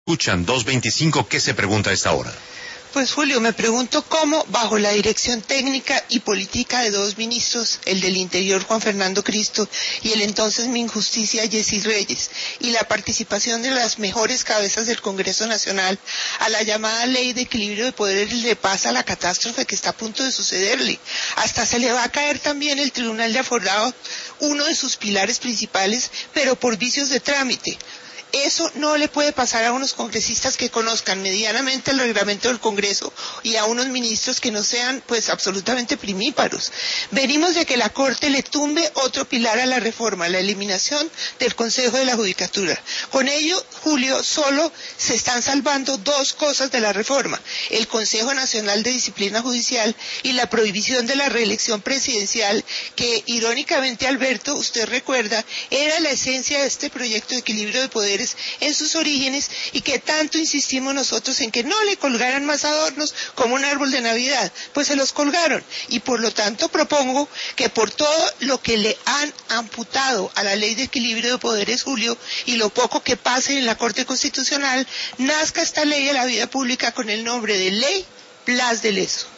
Escuchan 225, ¿qué se pregunta a esta hora? Pues Julio, me pregunto cómo, bajo la dirección técnica y política de dos ministros, el del Interior Juan Fernando Cristo y el entonces Minjusticia Yesid Reyes, y la participación de las mejores cabezas del Congreso Nacional, a la llamada Ley de Equilibrio de Poderes le pasa la catástrofe que está a punto de sucederle. Hasta se le va a caer también el Tribunal de Aforados, uno de sus pilares principales, pero por vicios de trámite. Eso no le puede pasar a unos congresistas que conozcan medianamente el reglamento del Congreso y a unos ministros que no sean pues absolutamente primíparos. Venimos de que la Corte le tumbe otro pilar a la reforma, la eliminación del Consejo de la Judicatura. Con ello, Julio, solo se están salvando dos cosas de la reforma: el Consejo Nacional de Disciplina Judicial y la prohibición de la reelección presidencial, que irónicamente, Alberto, usted recuerda, era la esencia de este proyecto de equilibrio de poderes en sus orígenes, y que tanto insistimos nosotros en que no le colgaran más adornos como un árbol de Navidad. Pues se los colgaron, y por lo tanto propongo que por todo lo que le han amputado a la Ley de Equilibrio de Poderes, Julio, y lo poco que pase en la Corte Constitucional, nazca esta ley a la vida pública con el nombre de Ley Blas de Lezo.